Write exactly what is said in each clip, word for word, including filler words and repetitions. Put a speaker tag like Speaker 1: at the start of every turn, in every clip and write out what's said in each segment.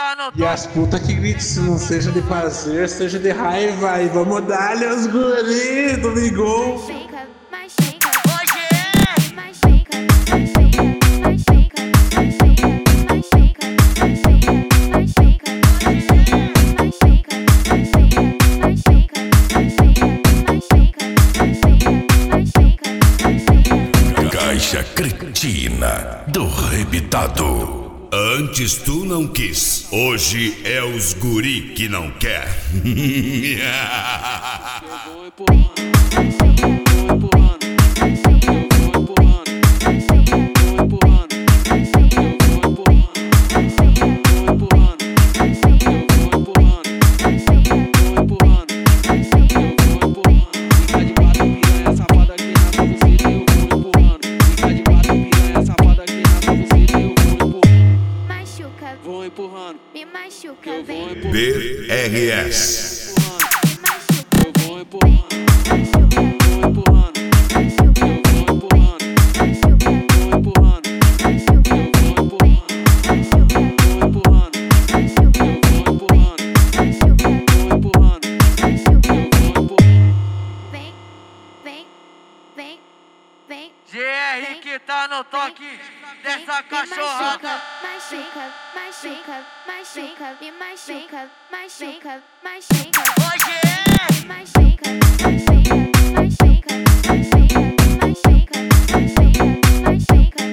Speaker 1: tá no
Speaker 2: E as putas que gritam, se não seja de prazer, seja de raiva. E vamos dar-lhe os guris do Migol.
Speaker 3: Caixa cretina do rebitado. Antes tu não quis, hoje é os guri que não quer.
Speaker 1: Vou empurrando, me machuca, vem.
Speaker 3: B R S.
Speaker 1: Eu vou empurrando, vou empurrando, eu vou empurrando, vou empurrando, eu vou empurrando, vou empurrando, eu vou empurrando, vou empurrando. Vem, vem, vem, vem. G R que tá no toque dessa cachorrada. Machuca, machuca, machuca, me machuca, machuca, machuca. Hoje é machuca, machuca, machuca, machuca, machuca, machuca.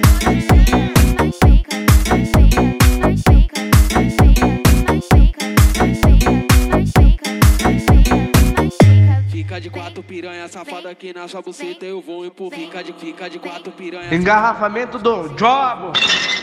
Speaker 1: Fica de quatro piranha safada aqui na sua buceta, eu vou empurrar. Fica de, fica de quatro piranha.
Speaker 2: Engarrafamento do jogo.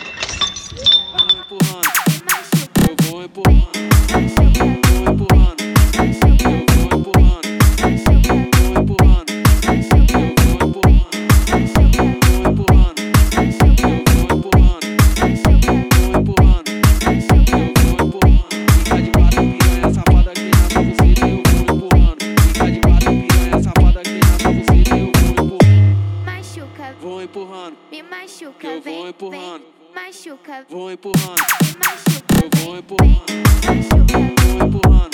Speaker 1: Eu vou empurrando, vou empurrando, eu vou empurrando, vou empurrando, eu vou empurrando, vou empurrando, eu vou empurrando, vou empurrando, eu vou empurrando. Fica de quatro piranha safada aqui na sua buceta, eu vou empurrando. Fica de quatro piranha safada aqui na sua buceta, eu vou empurrando. Machuca, vou empurrando, me machuca, eu vou empurrando. Machuca, vou empurrando, machuca, eu vou empurrando, vou empurrando.